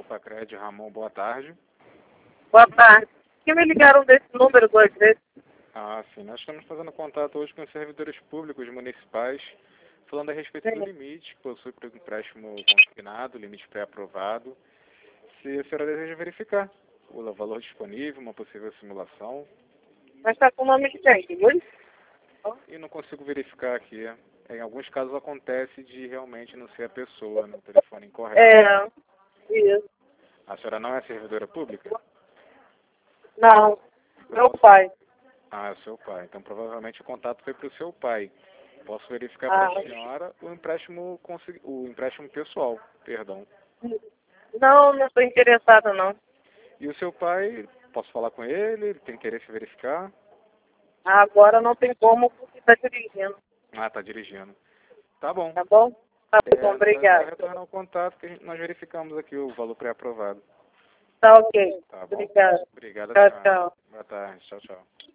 Pacred, Ramon, boa tarde. Boa tarde. Que me ligaram desse número 2 vezes? Ah, sim, nós estamos fazendo contato hoje com os servidores públicos municipais, falando a respeito do limite que possui para o empréstimo consignado, limite pré-aprovado. Se a senhora deseja verificar o valor disponível, uma possível simulação, Mas está com o nome de quem? Luiz? e não consigo verificar aqui. Em alguns casos acontece de realmente não ser a pessoa no telefone incorreto. É, isso. A senhora não é servidora pública? Não, meu pai. Ah, é o seu pai. Então provavelmente o contato foi para o seu pai. Posso verificar Ah, para a senhora o empréstimo pessoal, perdão. não estou interessada, não. E o seu pai, posso falar com ele? Ele tem interesse em verificar? Agora não tem como porque está dirigindo. Ah, está dirigindo. Tá bom. Tá bom? Tá bom, Só obrigado. retornar o contato que nós verificamos aqui o valor pré-aprovado. Tá ok. Tá bom? Obrigado. Obrigado, Tchau, senhora. tchau. Boa tarde. Tchau, tchau.